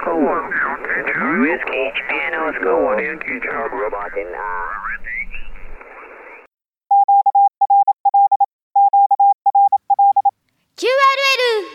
Oscar 1. Whiskey, Japan Oscar 1. Robot in QRL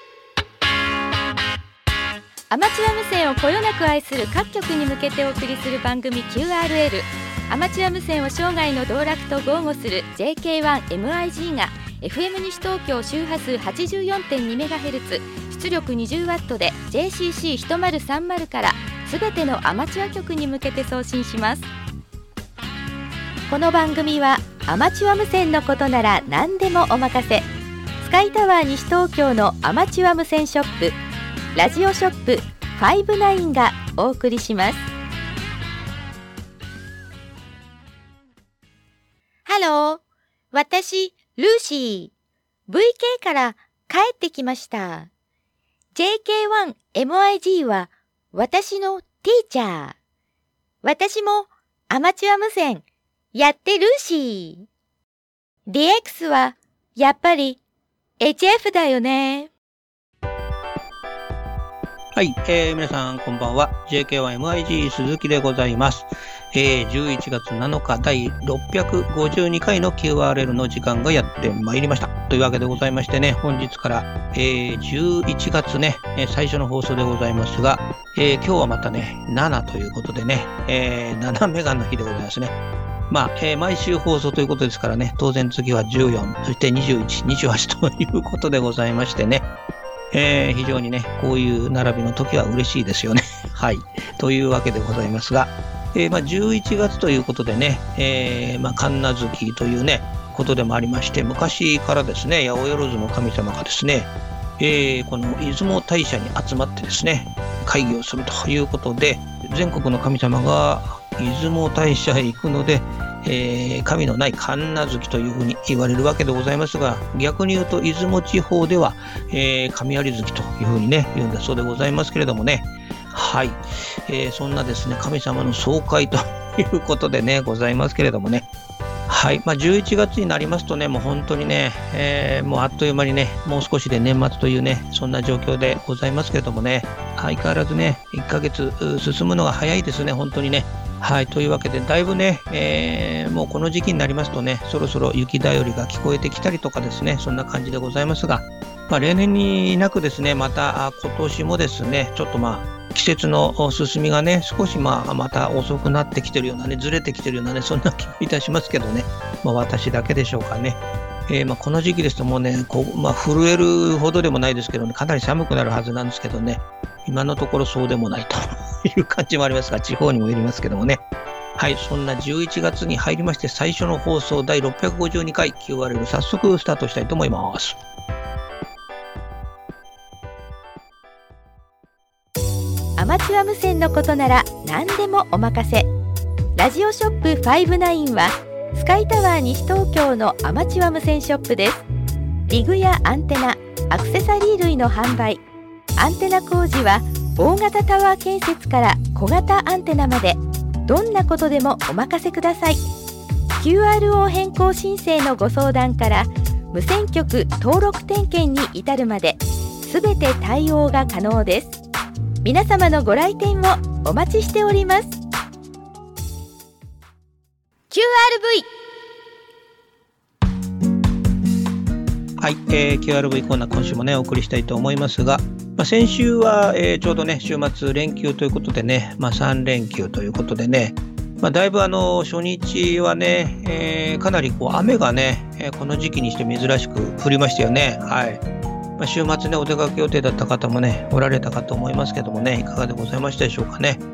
アマチュア無線をこよなく愛する各局に向けてお送りする番組 QRL。 アマチュア無線を生涯の道楽と豪語する JK1MIG が FM 西東京周波数 84.2MHz 出力 20W で JCC1030 からすべてのアマチュア局に向けて送信します。この番組はアマチュア無線のことなら何でもお任せ、スカイタワー西東京のアマチュア無線ショップラジオショップ59がお送りします。ハロー、私ルーシー VK から帰ってきました。 JK1MIG は私のティーチャー。私もアマチュア無線やってルーシー。 DX はやっぱりHF だよね。 はい、皆さんこんばんは。 JK1MIG 鈴木でございます。11月7日第652回の QRL の時間がやってまいりましたというわけでございましてね、本日から、11月ね、最初の放送でございますが、今日はまたね7ということでね、7メガの日でございますね。毎週放送ということですからね、当然次は14、そして21、28ということでございましてね、非常にね、こういう並びの時は嬉しいですよね。はい。というわけでございますが、11月ということでね、神無月というね、ことでもありまして、昔からですね、八百万の神様がですね、この出雲大社に集まってですね、会議をするということで、全国の神様が出雲大社へ行くので、神のない神無月というふうに言われるわけでございますが、逆に言うと出雲地方では、神有月というふうにね言うんだそうでございますけれどもね。はい、そんなですね神様の総会ということでねございますけれどもね。はい、11月になりますとね、もう本当にね、もうあっという間にね、もう少しで年末というね、そんな状況でございますけれどもね、相変わらずね、1ヶ月進むのが早いですね、本当にね。はい、というわけで、だいぶね、もうこの時期になりますとね、そろそろ雪だよりが聞こえてきたりとかですね、そんな感じでございますが、例年になくですね、また今年もですね、ちょっと季節の進みがね、少しまた遅くなってきてるようなね、ずれてきてるようなね、そんな気がいたしますけどね、私だけでしょうかね。この時期ですともうね、震えるほどでもないですけどね、かなり寒くなるはずなんですけどね、今のところそうでもないという感じもありますが、地方にもよりますけどもね。はい、そんな11月に入りまして最初の放送第652回 QRL 早速スタートしたいと思います。 アマチュア無線のことなら何でもお任せ。ラジオショップ59はスカイタワー西東京のアマチュア無線ショップです。リグやアンテナ、アクセサリー類の販売、アンテナ工事は大型タワー建設から小型アンテナまで、どんなことでもお任せください。 QRO 変更申請のご相談から無線局登録点検に至るまで、すべて対応が可能です。皆様のご来店をお待ちしております。 QRV。 はい、QRV コーナー今週もねお送りしたいと思いますが、先週は、ちょうどね週末連休ということでね、3連休ということでね、だいぶ初日はね、かなり雨がね、この時期にして珍しく降りましたよね。はい。週末ねお出かけ予定だった方もねおられたかと思いますけどもね、いかがでございましたでしょうかね。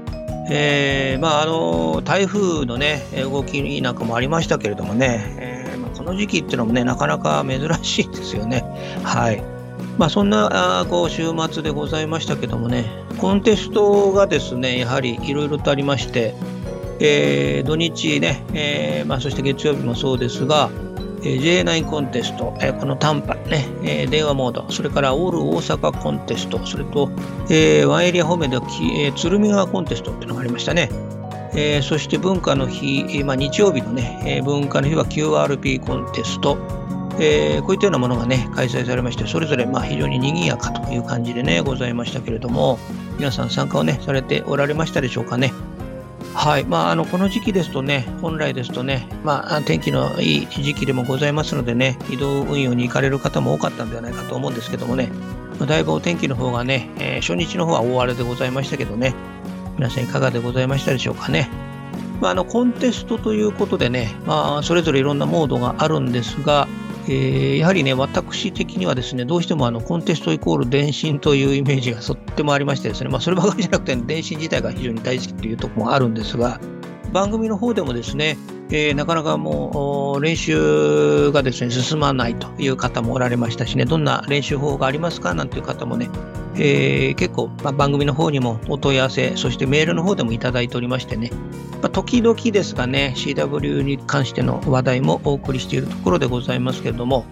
台風のね動きなんかもありましたけれどもね、この時期っていうのもねなかなか珍しいですよね。はい。そんな週末でございましたけどもね、コンテストがですねやはりいろいろとありまして、土日ね、そして月曜日もそうですが、J9 コンテスト、この短波ね、電話モード、それからオール大阪コンテスト、それと、ワンエリア方面では、鶴見川コンテストっていうのがありましたね。そして文化の日、日曜日のね、文化の日は QRP コンテスト、 こういったようなものがね、開催されまして、それぞれ非常に賑やかという感じでね、ございましたけれども、皆さん参加をね、されておられましたでしょうかね。はい。この時期ですとね、本来ですとね、天気のいい時期でもございますのでね、移動運用に行かれる方も多かったんではないかと思うんですけどもね、だいぶお天気の方がね、初日の方は大荒れでございましたけどね、皆さんいかがでございましたでしょうかね。コンテストということでね、それぞれいろんなモードがあるんですが、やはりね、私的にはですね、どうしてもコンテストイコール電信というイメージがとってもありましてですね、そればかりじゃなくて、電信自体が非常に大好きというところもあるんですが、番組の方でもですね、なかなかもう練習がですね、進まないという方もおられましたしね、どんな練習法がありますかなんていう方もね、結構、番組の方にもお問い合わせ、そしてメールの方でもいただいておりましてね、時々ですがね、CW に関しての話題もお送りしているところでございますけれども、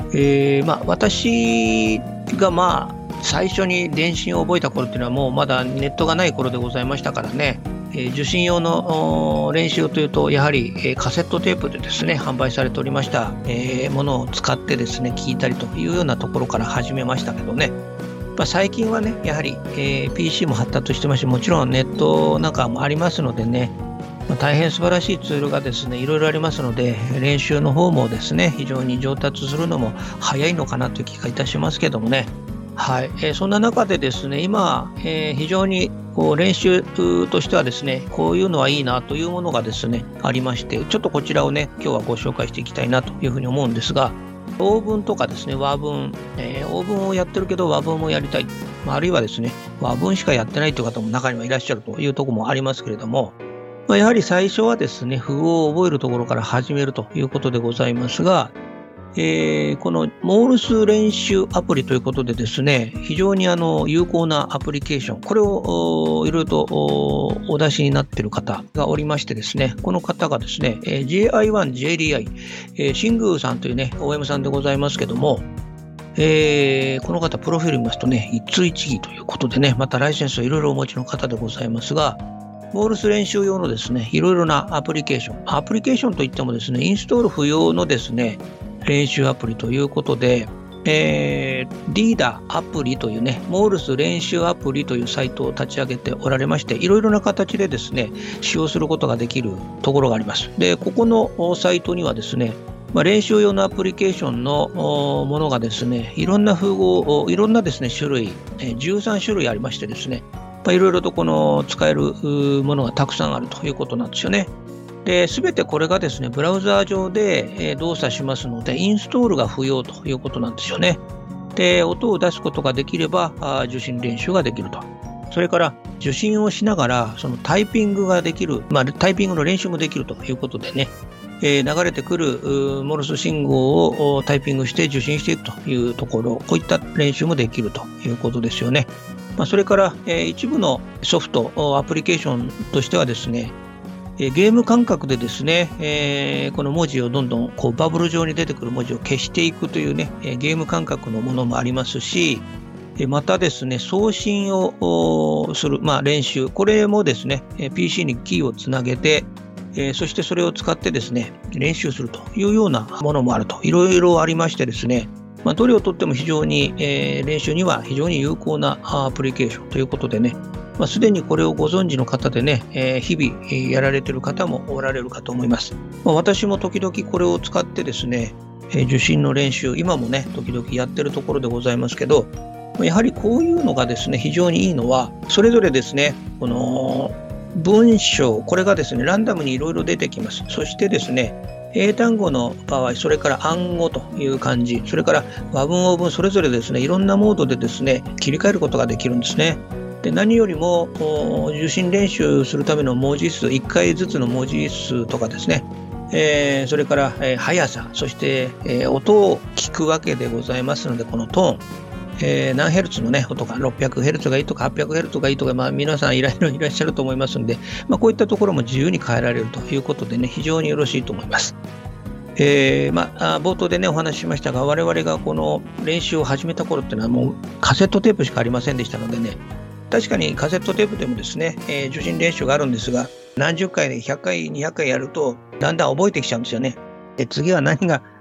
私が最初に電信を覚えた頃っていうのはもうまだネットがない頃でございましたからね、受信用の練習というとやはりカセットテープでですね販売されておりましたものを使ってですね聞いたりというようなところから始めましたけどね、最近はねやはり PC も発達してますし、もちろんネットなんかもありますのでね、大変素晴らしいツールがですねいろいろありますので、練習の方もですね非常に上達するのも早いのかなという気がいたしますけどもね。はい。そんな中でですね今、非常に練習としてはですねこういうのはいいなというものがですねありまして、ちょっとこちらをね今日はご紹介していきたいなというふうに思うんですが、オーブンとかですね和文、オーブンをやってるけど和文もやりたい、あるいはですね和文しかやってないという方も中にはいらっしゃるというところもありますけれども、やはり最初はですね符号を覚えるところから始めるということでございますが、このモールス練習アプリということでですね非常に有効なアプリケーション、これをいろいろとお出しになっている方がおりましてですね、この方がですね JI1JDI、新宮さんというね OM さんでございますけども、この方プロフィール見ますとね一通一義ということでね、またライセンスをいろいろお持ちの方でございますが、モールス練習用のですねいろいろなアプリケーションといってもですねインストール不要のですね練習アプリということで、リーダーアプリというねモールス練習アプリというサイトを立ち上げておられまして、いろいろな形でですね使用することができるところがあります。でここのサイトにはですね練習用のアプリケーションのものがですねいろんな符号、いろんなですね種類、13種類ありましてですね、いろいろとこの使えるものがたくさんあるということなんですよね。で、すべてこれがですね、ブラウザー上で動作しますので、インストールが不要ということなんですよね。で、音を出すことができれば、受信練習ができると。それから、受信をしながら、そのタイピングができる、タイピングの練習もできるということでね、流れてくるモールス信号をタイピングして受信していくというところ、こういった練習もできるということですよね。それから、一部のソフト、アプリケーションとしてはですね、ゲーム感覚でですね、この文字をどんどんバブル上に出てくる文字を消していくというね、ゲーム感覚のものもありますし、またですね、送信をする、練習、これもですね、PC にキーをつなげて、そしてそれを使ってですね、練習するというようなものもあると、いろいろありましてですね、どれをとっても非常に、練習には非常に有効なアプリケーションということでね、すでにこれをご存知の方でね、日々やられている方もおられるかと思います。私も時々これを使ってですね、受信の練習、今もね、時々やってるところでございますけど、やはりこういうのがですね、非常にいいのは、それぞれですね、この文章、これがですね、ランダムにいろいろ出てきます。そしてですね、英単語の場合、それから暗語という漢字、それから和文、応文、それぞれですね、いろんなモードでですね、切り替えることができるんですね。で、何よりも受信練習するための文字数、1回ずつの文字数とかですね、それから、速さ、そして、音を聞くわけでございますので、このトーン、何ヘルツのね、音が600ヘルツがいいとか800ヘルツがいいとか、皆さんいらっしゃると思いますので、こういったところも自由に変えられるということでね、非常によろしいと思います。冒頭でねお話ししましたが、我々がこの練習を始めた頃っていうのはもうカセットテープしかありませんでしたのでね、確かにカセットテープでもですね、受信練習があるんですが、何十回で100回200回やるとだんだん覚えてきちゃうんですよね。で、次は何が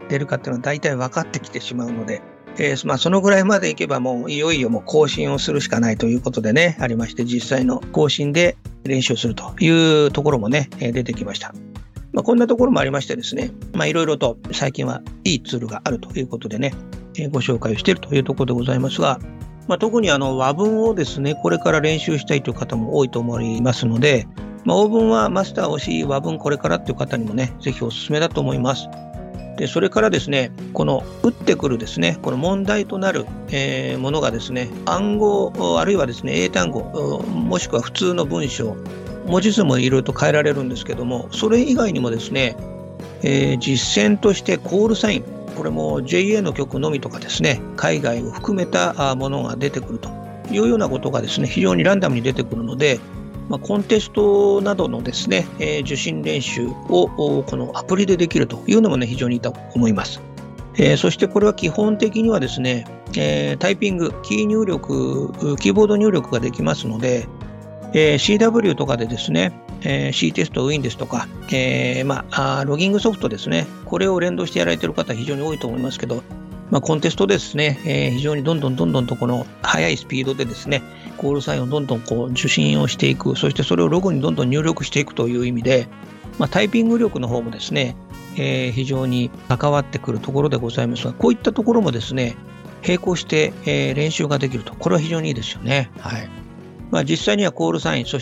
出るかっていうのは大体分かってきてしまうので、そのぐらいまでいけばもういよいよもう更新をするしかないということでね、ありまして、実際の更新で練習するというところもね、出てきました。こんなところもありましてですね、いろいろと最近はいいツールがあるということでね、ご紹介をしているというところでございますが、特に和文をですね、これから練習したいという方も多いと思いますので、応文はマスターをし、和文これからという方にもね、ぜひお勧めだと思います。でそれからですね、この打ってくるですね、この問題となる、ものがですね、暗号あるいはですね、英単語もしくは普通の文章、文字数もいろいろと変えられるんですけども、それ以外にもですね、実践としてコールサイン、これも JA の曲のみとかですね、海外を含めたものが出てくるというようなことがですね、非常にランダムに出てくるので、コンテストなどのですね、受信練習をこのアプリでできるというのもね、非常にいいと思います。そしてこれは基本的にはですね、タイピング、キーボード入力ができますので、CW とかでですね、C テスト、Win ですとか、ロギングソフトですね、これを連動してやられている方非常に多いと思いますけど、コンテストですね、非常にどんどんとこの速いスピードでですね、コールサインをどんどんこう受信をしていく、そしてそれをログにどんどん入力していくという意味で、タイピング力の方もですね、非常に関わってくるところでございますが、こういったところもですね、並行して、練習ができると、これは非常にいいですよね。はい。実際にはコールサイン、そして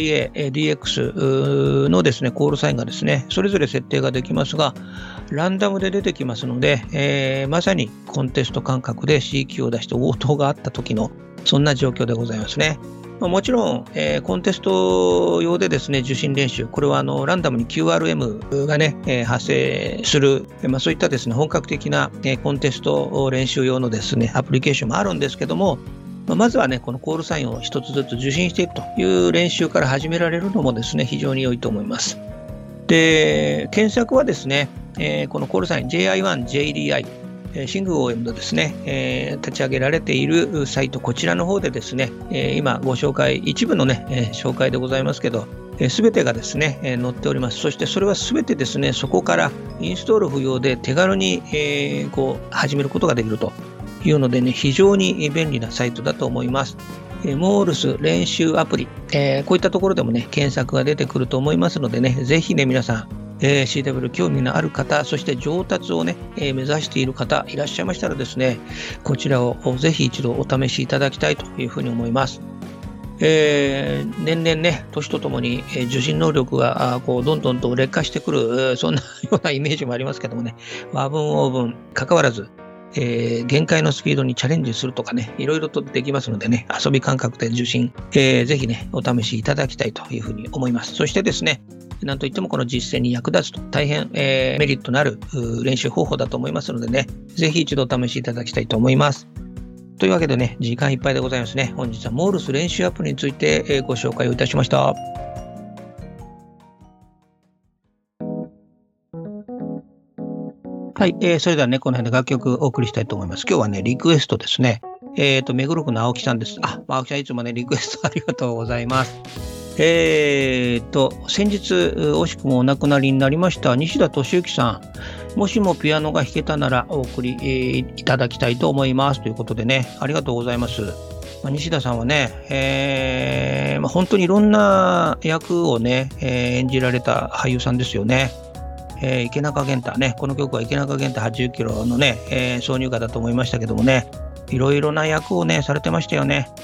JA、DX のですね、コールサインがですね、それぞれ設定ができますが、ランダムで出てきますので、まさにコンテスト感覚で CQ を出して応答があった時の、そんな状況でございますね。もちろん、コンテスト用でですね、受信練習、これはランダムに QRM がね、発生する、そういったですね、本格的な、コンテスト練習用のですね、アプリケーションもあるんですけども、まずはね、このコールサインを一つずつ受信していくという練習から始められるのもですね、非常に良いと思います。で、検索はですね、このコールサイン JI1JDI、シング OM のですね、立ち上げられているサイト、こちらの方でですね、今ご紹介、一部のね、紹介でございますけど、すべてがですね、載っております。そしてそれはすべてですね、そこからインストール不要で手軽に、始めることができるというのでね、非常に便利なサイトだと思います。モールス練習アプリ、こういったところでもね、検索が出てくると思いますのでね、ぜひね、皆さん、CW 興味のある方、そして上達をね、目指している方いらっしゃいましたらですね、こちらをぜひ一度お試しいただきたいというふうに思います。年々ね、年とともに受信能力がどんどんと劣化してくる、そんなようなイメージもありますけどもね、和文、応文、関わらず、限界のスピードにチャレンジするとかね、いろいろとできますのでね、遊び感覚で受信、ぜひね、お試しいただきたいというふうに思います。そしてですね、なんといってもこの実践に役立つと大変、メリットのある練習方法だと思いますのでね、ぜひ一度お試しいただきたいと思います。というわけでね、時間いっぱいでございますね。本日はモールス練習アプリについて、ご紹介をいたしました。はい、それではね、この辺で楽曲をお送りしたいと思います。今日はね、リクエストですね。目黒区の青木さんです。青木さんいつもね、リクエストありがとうございます。先日、惜しくもお亡くなりになりました西田敏行さん。もしもピアノが弾けたならお送り、いただきたいと思います。ということでね、ありがとうございます。西田さんはね、本当にいろんな役をね、演じられた俳優さんですよね。池中玄太ね、この曲は池中玄太80キロのね、挿入歌だと思いましたけどもね、いろいろな役をね、されてましたよね。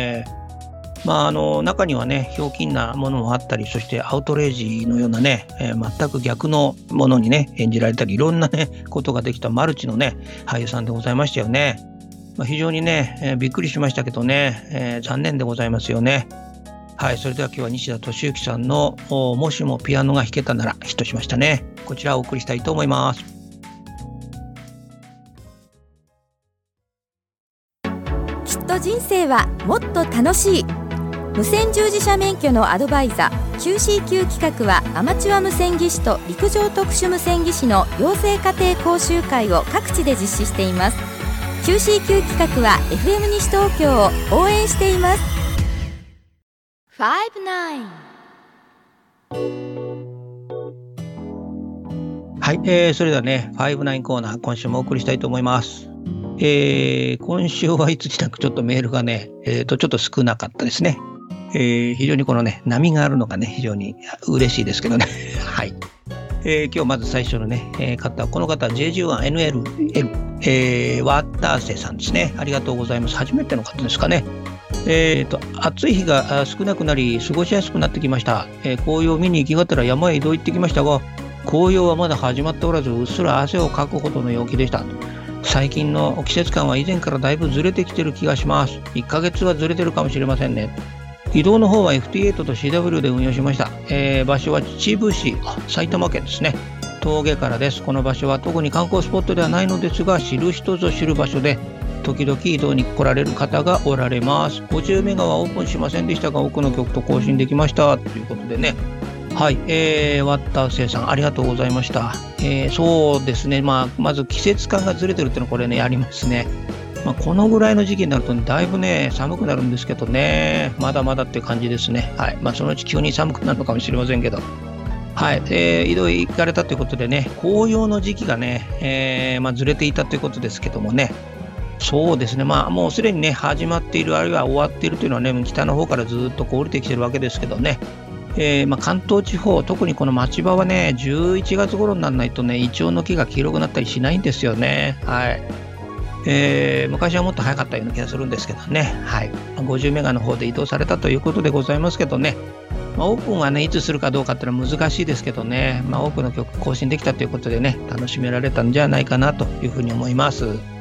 中にはね、ひょうきんなものもあったり、そしてアウトレイジのようなね、全く逆のものにね、演じられたり、いろんなね、ことができたマルチのね、俳優さんでございましたよね。非常にね、びっくりしましたけどね、残念でございますよね。はい、それでは今日は西田敏行さんのもしもピアノが弾けたならヒットしましたね。こちらをお送りしたいと思います。 きっと人生はもっと楽しい。無線従事者免許のアドバイザー QCQ 企画はアマチュア無線技師と陸上特殊無線技師の養成家庭講習会を各地で実施しています。 QCQ 企画は FM 西東京を応援しています。5-9 はい、それではね、59コーナー、今週もお送りしたいと思います。今週はいつになくちょっとメールがね、ちょっと少なかったですね。非常にこのね、波があるのがね、非常に嬉しいですけどね。はい。今日まず最初のね、方、この方、JG1NLL、ワッターセさんですね。ありがとうございます。初めての方ですかね。暑い日が少なくなり、過ごしやすくなってきました。紅葉を見に行きがてら山へ移動行ってきましたが、紅葉はまだ始まっておらず、うっすら汗をかくほどの陽気でした。最近の季節感は以前からだいぶずれてきてる気がします。1ヶ月はずれてるかもしれませんね。移動の方は FT8 と CW で運用しました。場所は秩父市、埼玉県ですね。峠からです。この場所は特に観光スポットではないのですが、知る人ぞ知る場所で、時々移動に来られる方がおられます。50メガはオープンしませんでしたが、多くの曲と更新できましたということでね。はい、ワッターセイさんありがとうございました。そうですね、まず季節感がずれてるっていうのはこれね、ありますね。このぐらいの時期になると、ね、だいぶね寒くなるんですけどね、まだまだっていう感じですね。はい、そのうち急に寒くなるのかもしれませんけど、はい、移動行かれたということでね、紅葉の時期がね、ずれていたということですけどもね、そうですね、もうすでにね始まっている、あるいは終わっているというのはね、北の方からずっと降りてきてるわけですけどね。関東地方、特にこの町場はね、11月頃にならないとね、イチョウの木が黄色くなったりしないんですよね。はい。昔はもっと早かったような気がするんですけどね。はい。50メガの方で移動されたということでございますけどね。オープンはね、いつするかどうかっていうのは難しいですけどね。多くの曲更新できたということでね、楽しめられたんじゃないかなというふうに思います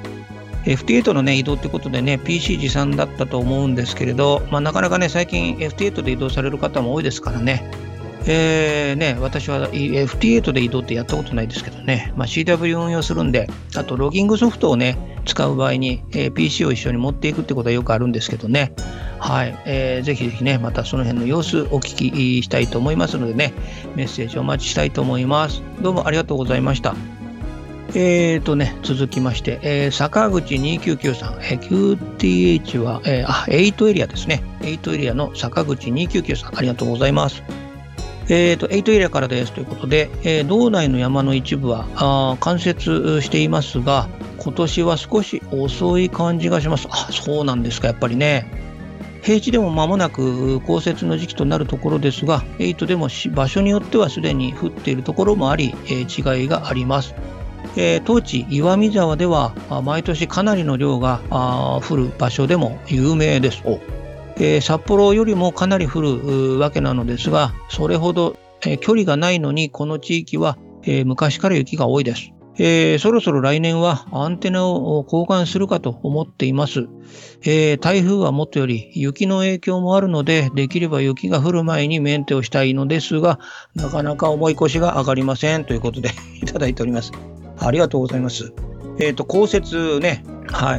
。FT8 のね、移動ってことでね、PC 持参だったと思うんですけれど、なかなかね、最近 FT8 で移動される方も多いですからね。私は FT8 で移動ってやったことないですけどね、CW 運用するんで、あとロギングソフトをね、使う場合に、PC を一緒に持っていくってことはよくあるんですけどね。はい。ぜひぜひね、またその辺の様子お聞きしたいと思いますのでね、メッセージお待ちしたいと思います。どうもありがとうございました。続きまして、坂口299さん、QTH は、8エリアですね。8エリアの坂口299さん、ありがとうございます。8エリアからですということで、道内の山の一部は冠雪していますが、今年は少し遅い感じがします。そうなんですか、やっぱりね。平地でも間もなく降雪の時期となるところですが、8でも場所によってはすでに降っているところもあり、違いがあります。当地岩見沢では毎年かなりの量が降る場所でも有名です。札幌よりもかなり降るわけなのですが、それほど距離がないのにこの地域は昔から雪が多いです。そろそろ来年はアンテナを交換するかと思っています。台風はもとより雪の影響もあるので、できれば雪が降る前にメンテをしたいのですが、なかなか重い腰が上がりませんということでいただいております。ありがとうございます。降雪ね、はい、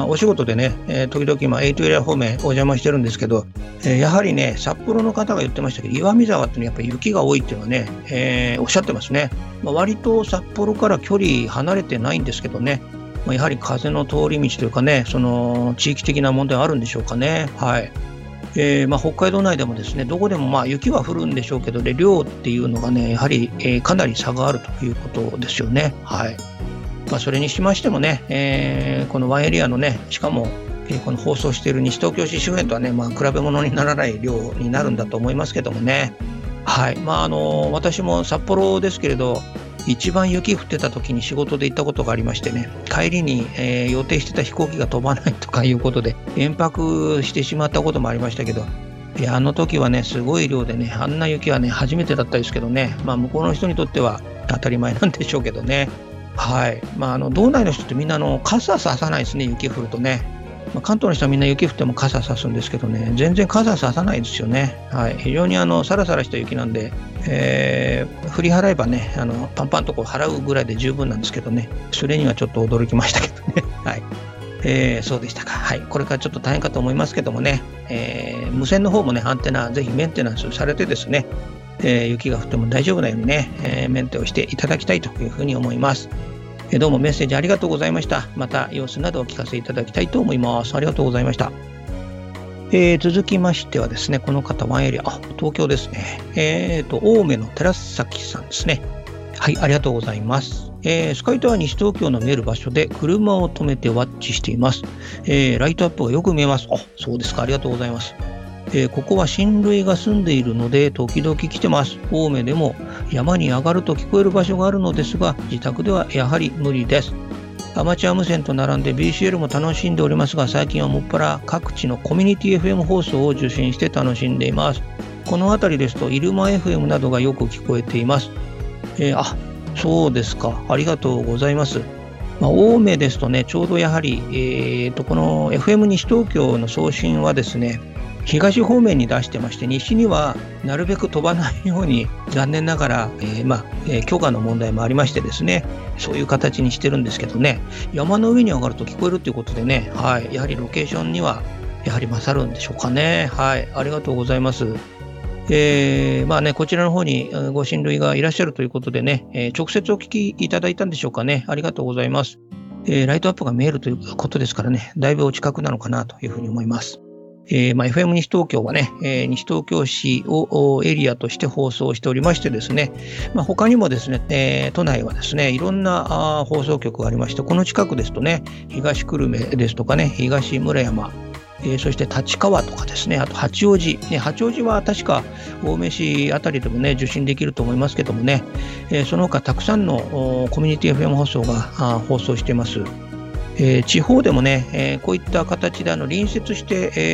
お仕事でね、時々8エリア方面お邪魔してるんですけど、やはりね、札幌の方が言ってましたけど、岩見沢ってやっぱり雪が多いっていうのはね、おっしゃってますね。割と札幌から距離離れてないんですけどね、やはり風の通り道というかね、その地域的な問題あるんでしょうかね。はい。北海道内でもですね、どこでも雪は降るんでしょうけど、量っていうのがね、やはり、かなり差があるということですよね。はい。それにしましてもね、このワンエリアのね、しかも、この放送している西東京市周辺とはね、比べ物にならない量になるんだと思いますけどもね。はい。私も札幌ですけれど、一番雪降ってた時に仕事で行ったことがありましてね、帰りに、予定してた飛行機が飛ばないとかいうことで延泊してしまったこともありましたけど、あの時はね、すごい量でね、あんな雪はね、初めてだったですけどね、向こうの人にとっては当たり前なんでしょうけどね。はい。道内の人ってみんな傘ささないですね、雪降るとね。関東の人はみんな雪降っても傘さすんですけどね、全然傘ささないですよね。はい。非常にサラサラした雪なんで、振り払えばね、パンパンと払うぐらいで十分なんですけどね、それにはちょっと驚きましたけどね。はい。そうでしたか。はい。これからちょっと大変かと思いますけどもね、無線の方もね、アンテナぜひメンテナンスされてですね、雪が降っても大丈夫なようにね、メンテをしていただきたいというふうに思います。どうもメッセージありがとうございました。また様子などお聞かせいただきたいと思います。ありがとうございました。続きましてはですね、この方ワンエリア、東京ですね。青梅の寺崎さんですね。 はい、ありがとうございます。スカイタワー西東京の見える場所で車を止めてワッチしています。ライトアップがよく見えます。あ、そうですか。ありがとうございます。ここは親類が住んでいるので時々来てます。青梅でも山に上がると聞こえる場所があるのですが、自宅ではやはり無理です。アマチュア無線と並んで BCL も楽しんでおりますが、最近はもっぱら各地のコミュニティ FM 放送を受信して楽しんでいます。この辺りですと入間 FM などがよく聞こえています。そうですか。ありがとうございます。青梅ですとね、ちょうどやはり、この FM 西東京の送信はですね、東方面に出してまして、西にはなるべく飛ばないように、残念ながら、許可の問題もありましてですね、そういう形にしてるんですけどね、山の上に上がると聞こえるということでね、はい、やはりロケーションにはやはり勝るんでしょうかね。はい、ありがとうございます。こちらの方にご親類がいらっしゃるということでね、直接お聞きいただいたんでしょうかね。ありがとうございます。ライトアップが見えるということですからね、だいぶお近くなのかなというふうに思います。FM 西東京はね、西東京市をエリアとして放送しておりましてですね、他にもですね、都内はですね、いろんな放送局がありまして、この近くですとね、東久留米ですとかね、東村山、そして立川とかですね、あと八王子、八王子は確か青梅市あたりでもね、受信できると思いますけどもね、その他たくさんのコミュニティ FM 放送が放送しています。地方でもね、こういった形で隣接して、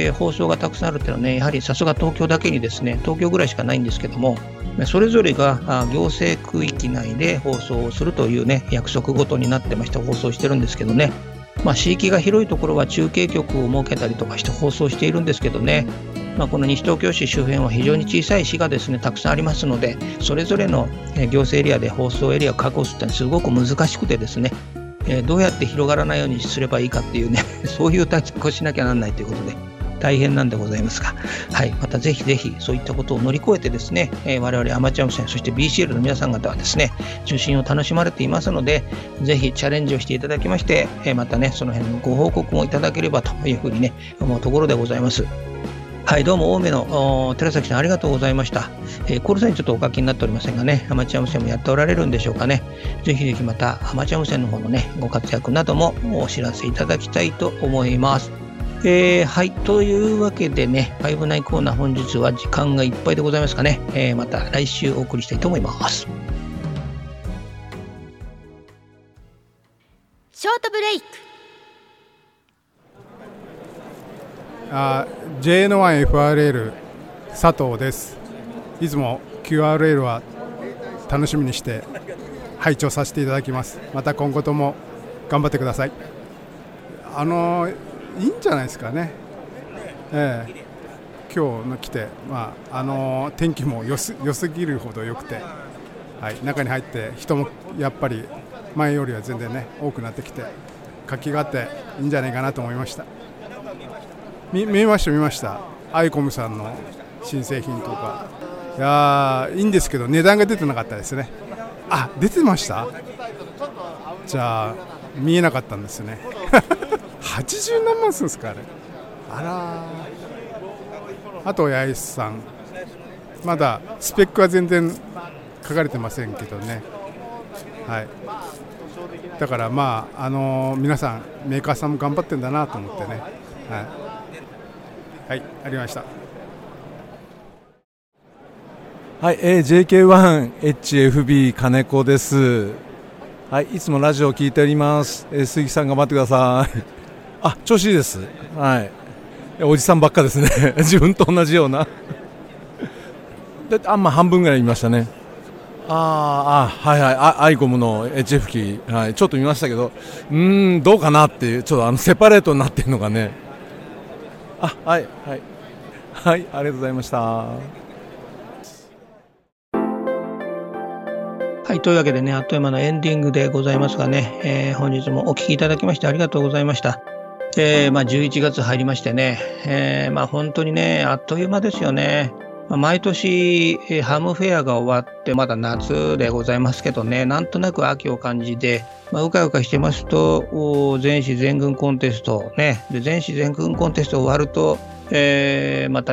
放送がたくさんあるっていうのはね、やはりさすが東京だけにですね、東京ぐらいしかないんですけども、それぞれが行政区域内で放送をするというね、約束ごとになってまして放送してるんですけどね、地域が広いところは中継局を設けたりとかして放送しているんですけどね、この西東京市周辺は非常に小さい市がですね、たくさんありますので、それぞれの行政エリアで放送エリアを確保するってのはすごく難しくてですね、どうやって広がらないようにすればいいかっていうね、そういう対策をしなきゃなんないということで、大変なんでございますが、はい、またぜひぜひそういったことを乗り越えてですね、我々アマチュア無線、そして BCL の皆さん方はですね、受信を楽しまれていますので、ぜひチャレンジをしていただきまして、またね、その辺のご報告もいただければというふうにね、思うところでございます。はい、どうも青梅の寺崎さんありがとうございました。コールサインちょっとお書きになっておりませんがね、アマチュア無線もやっておられるんでしょうかね。ぜひぜひまたアマチュア無線の方のね、ご活躍などもお知らせいただきたいと思います。はい、というわけでね、59コーナー本日は時間がいっぱいでございますかね。また来週お送りしたいと思います。 ショートブレイク。 JN1FRL 佐藤です。いつも QRL は楽しみにして拝聴させていただきます。また今後とも頑張ってください。いいんじゃないですかね。今日の来て、天気も良すぎるほど良くて、はい、中に入って人もやっぱり前よりは全然ね多くなってきて活気があっていいんじゃないかなと思いました。見ました。アイコムさんの新製品とか、いやいいんですけど値段が出てなかったですね。あ、出てました。じゃあ見えなかったんですね。80何万するんですかあれ。あと八重さん、まだスペックは全然書かれてませんけどね。はい。だから皆さんメーカーさんも頑張ってんだなと思ってね。はい、ありました。 はい、JK1HFB 金子です。はい、いつもラジオを聞いております。鈴木さん頑張ってください。あ、調子いいです。はい。おじさんばっかですね。自分と同じような。だって半分ぐらい見ましたね。アイコムの HF 機、はい、ちょっと見ましたけど、どうかなっていう、ちょっとセパレートになってるのがね。はい、ありがとうございました。 はい、というわけでね、あっという間のエンディングでございますがね、本日もお聞きいただきましてありがとうございました。11月入りましてね、本当にね、あっという間ですよね。毎年ハムフェアが終わってまだ夏でございますけどね、なんとなく秋を感じて、うかうかしてますと全市全軍コンテストね、で全市全軍コンテスト終わると、またね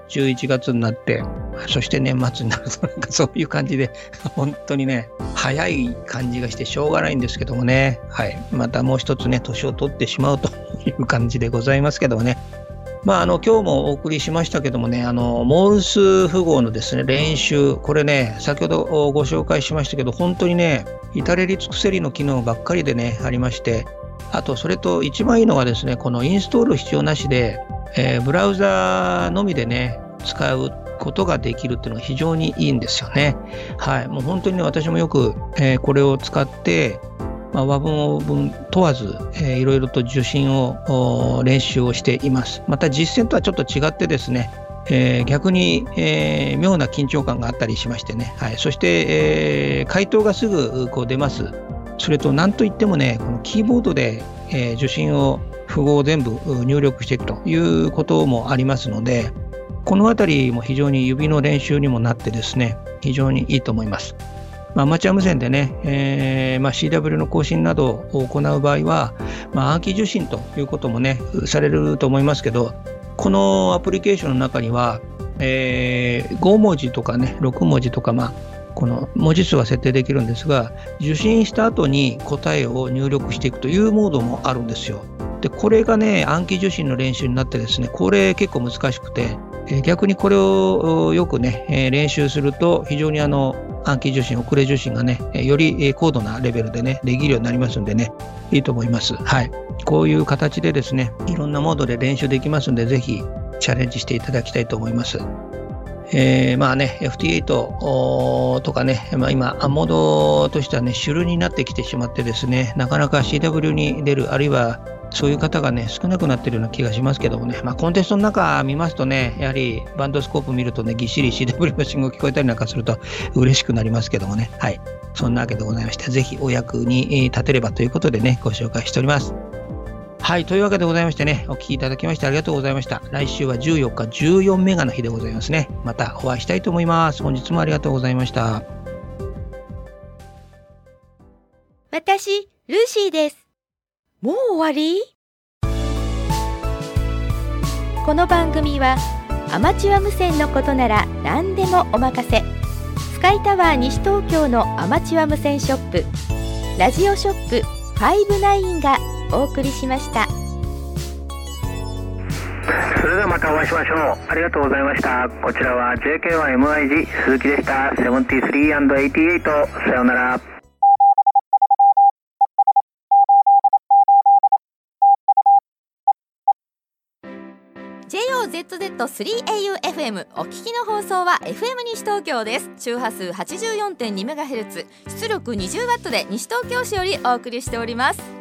11月になって、そして年末になるとなんかそういう感じで本当にね早い感じがしてしょうがないんですけどもね、はい、またもう一つね年を取ってしまうという感じでございますけどもね。今日もお送りしましたけどもね、モールス符号のですね練習、これね先ほどご紹介しましたけど、本当にね至れり尽くせりの機能ばっかりでねありまして、あとそれと一番いいのがですね、このインストール必要なしで、ブラウザのみでね使うことができるっていうのが非常にいいんですよね。はい、もう本当にね私もよく、これを使って和文欧文問わず、いろいろと受信を練習をしています。また実践とはちょっと違ってですね、逆に、妙な緊張感があったりしましてね、はい、そして、回答がすぐこう出ます。それと何といってもね、このキーボードで、受信を符号を全部入力していくということもありますので、このあたりも非常に指の練習にもなってですね、非常にいいと思います。アマチュア無線でね、CW の更新などを行う場合は、暗記受信ということもねされると思いますけど、このアプリケーションの中には、5文字とかね6文字とか、この文字数は設定できるんですが、受信した後に答えを入力していくというモードもあるんですよ。でこれがね暗記受信の練習になってですね、これ結構難しくて、逆にこれをよくね練習すると非常に暗記受信、遅れ受信がねより高度なレベルでねできるようになりますんでね、いいと思います。はい、こういう形でですねいろんなモードで練習できますんで、ぜひチャレンジしていただきたいと思います。FT8 とかね、今モードとしてはね主流になってきてしまってですね、なかなか CW に出る、あるいはそういう方がね少なくなっているような気がしますけどもね、コンテストの中見ますとね、やはりバンドスコープ見るとねぎっしり CW の信号聞こえたりなんかすると嬉しくなりますけどもね、はい、そんなわけでございまして、ぜひお役に立てればということでねご紹介しております。はい、というわけでございましてね、お聞きいただきましてありがとうございました。来週は14日14メガの日でございますね。またお会いしたいと思います。本日もありがとうございました。 私ルーシーです。もう終わり？この番組はアマチュア無線のことなら何でもお任せ、スカイタワー西東京のアマチュア無線ショップラジオショップ59がお送りしました。 それではまたお会いしましょう。ありがとうございました。こちらは JK1MIG 鈴木でした。73&88、さようなら。 JOZZ3AUFM お聞きの放送は FM 西東京です。周波数 84.2MHz、 出力 20W で西東京市よりお送りしております。